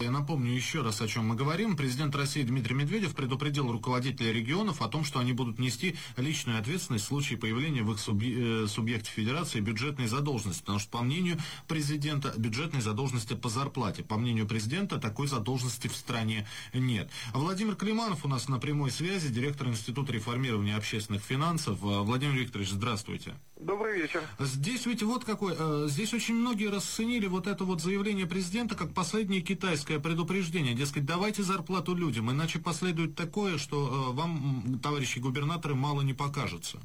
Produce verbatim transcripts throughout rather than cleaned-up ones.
я напомню еще раз, о чем мы говорим. Президент России Дмитрий Медведев предупредил руководителей регионов о том, что они будут нести личную ответственность в случае появления в их субъ... субъекте федерации бюджетной задолженности. Потому что, по мнению президента, бюджетной задолженности по зарплате. По мнению президента, такой задолженности в стране нет. Владимир Климанов у нас на прямой связи, директор Института реформирования общественных финансов. Владимир Викторович, здравствуйте. Добрый вечер. Здесь ведь вот какой, здесь очень многие расценили вот это вот заявление президента как последнее китайское предупреждение. Дескать, давайте зарплату людям, иначе последует такое, что вам, товарищи губернаторы, мало не покажется.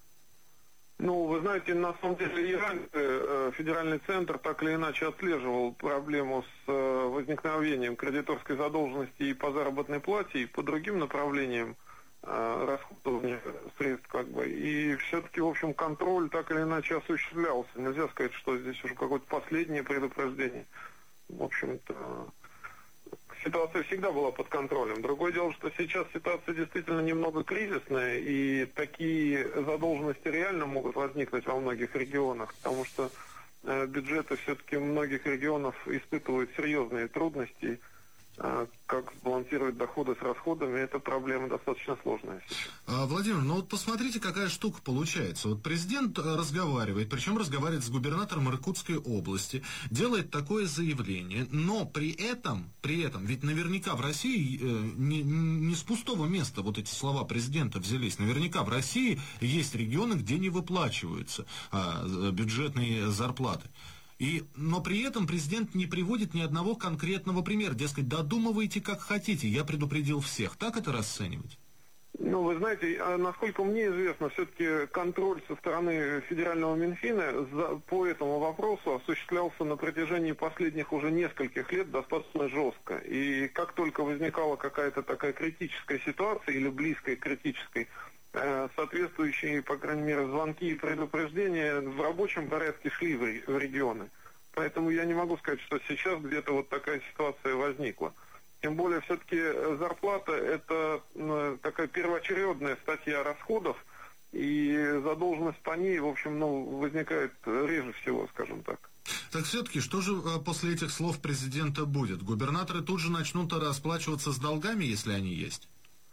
Ну, вы знаете, на самом деле и раньше федеральный центр так или иначе отслеживал проблему с возникновением кредиторской задолженности и по заработной плате, и по другим направлениям расходования средств, как бы. И все-таки, в общем, контроль так или иначе осуществлялся. Нельзя сказать, что здесь уже какое-то последнее предупреждение. В общем-то, ситуация всегда была под контролем. Другое дело, что сейчас ситуация действительно немного кризисная, и такие задолженности реально могут возникнуть во многих регионах, потому что э, бюджеты все-таки многих регионов испытывают серьезные трудности. Как сбалансировать доходы с расходами, это проблема достаточно сложная сейчас. Владимир, ну вот посмотрите, какая штука получается. Вот президент разговаривает, причем разговаривает с губернатором Иркутской области, делает такое заявление, но при этом, при этом, ведь наверняка в России не, не с пустого места вот эти слова президента взялись, наверняка в России есть регионы, где не выплачиваются а, бюджетные зарплаты. И, но при этом президент не приводит ни одного конкретного примера. Дескать, додумывайте как хотите, я предупредил всех. Так это расценивать? Ну, вы знаете, насколько мне известно, все-таки контроль со стороны федерального Минфина за, по этому вопросу осуществлялся на протяжении последних уже нескольких лет достаточно жестко. И как только возникала какая-то такая критическая ситуация или близкая к критической, соответствующие, по крайней мере, звонки и предупреждения в рабочем порядке шли в регионы. Поэтому я не могу сказать, что сейчас где-то вот такая ситуация возникла. Тем более, все-таки зарплата – это такая первоочередная статья расходов, и задолженность по ней, в общем, ну, возникает реже всего, скажем так. Так все-таки, что же после этих слов президента будет? Губернаторы тут же начнут расплачиваться с долгами, если они есть?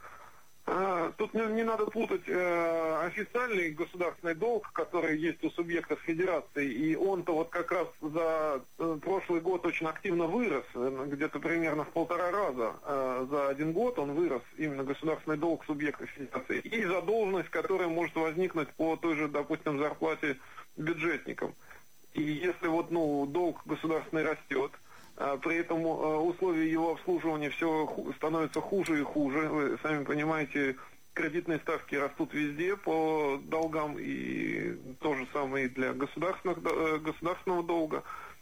Тут не, не надо путать э, официальный государственный долг, который есть у субъектов федерации, и он-то вот как раз за э, прошлый год очень активно вырос, э, где-то примерно в полтора раза э, за один год он вырос, именно государственный долг субъектов федерации, и задолженность, которая может возникнуть по той же, допустим, зарплате бюджетникам. И если вот, ну, долг государственный растет, при этом условия его обслуживания все становятся хуже и хуже. Вы сами понимаете, кредитные ставки растут везде по долгам, и то же самое и для государственных, государственного долга.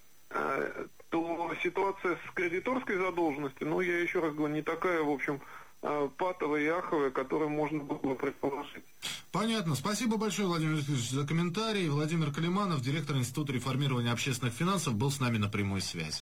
То ситуация с кредиторской задолженностью, ну, я еще раз говорю, не такая, в общем, патовая и аховая, которую можно было предположить. Понятно. Спасибо большое, Владимир Викторович, за комментарий. Владимир Климанов, директор Института реформирования общественных финансов, был с нами на прямой связи.